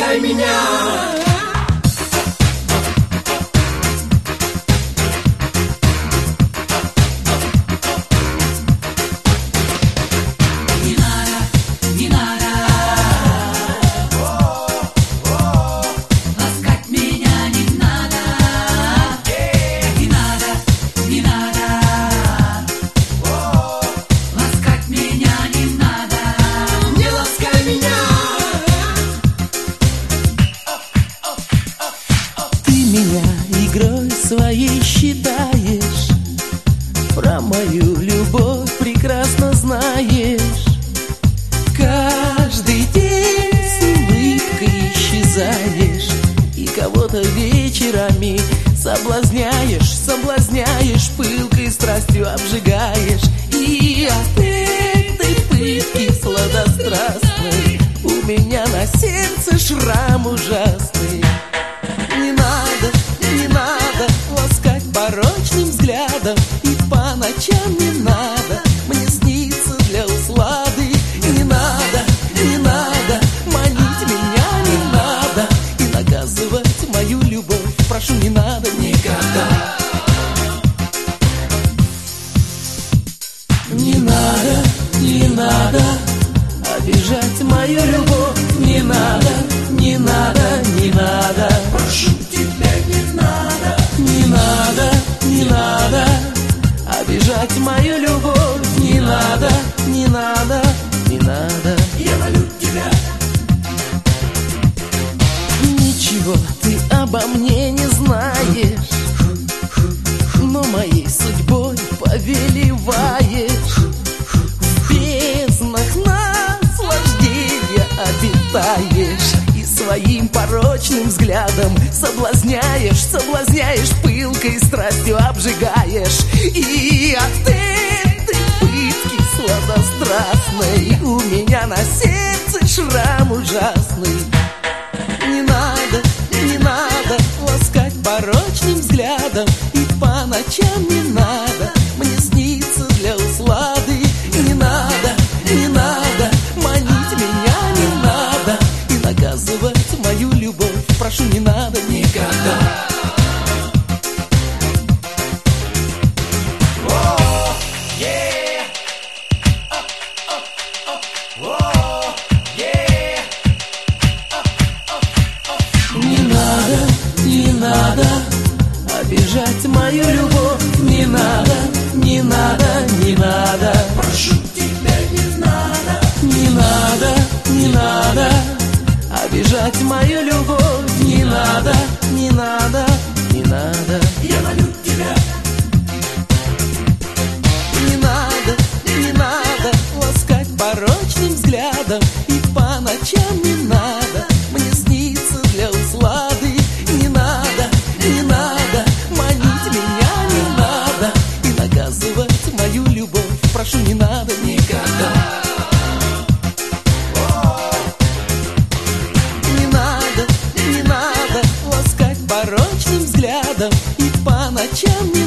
ласкай меня. Игрой своей считаешь, про мою любовь прекрасно знаешь. Каждый день с улыбкой исчезаешь, и кого-то вечерами соблазняешь, соблазняешь, пылкой страстью обжигаешь. И от этой пытки сладострастной у меня на сердце шрам ужасный. Не надо ласкать порочным взглядом, и по ночам не надо мне сниться для услады. Не надо манить меня, не надо, и наказывать мою любовь прошу, не надо никогда. Не надо обижать мою любовь, не надо, не надо, прошу тебя, не надо обижать мою любовь, не надо, Я молю тебя. Ничего ты обо мне не знаешь, но моей судьбой повелеваешь. В безднах наслаждения обитаешь, и своим порочным взглядом соблазняешь, соблазняешь, пылкой страстью обжигаешь. И от этой пытки сладострастной у меня на сердце шрам ужасный. Не надо ласкать порочным взглядом, и по ночам не надо мне сниться для услады. Не надо манить меня, не надо, и наказывать мою любовь прошу, не надо никогда. Не надо обижать мою любовь, не надо, Прошу тебя, не надо обижать мою любовь, не надо. Я молю тебя. Не надо ласкать порочным взглядом, и по ночам не надо мне сниться для услады. Не надо манить меня, не надо, и наказывать мою любовь прошу, не надо никогда. Не надо ласкать порочным взглядом, и по ночам не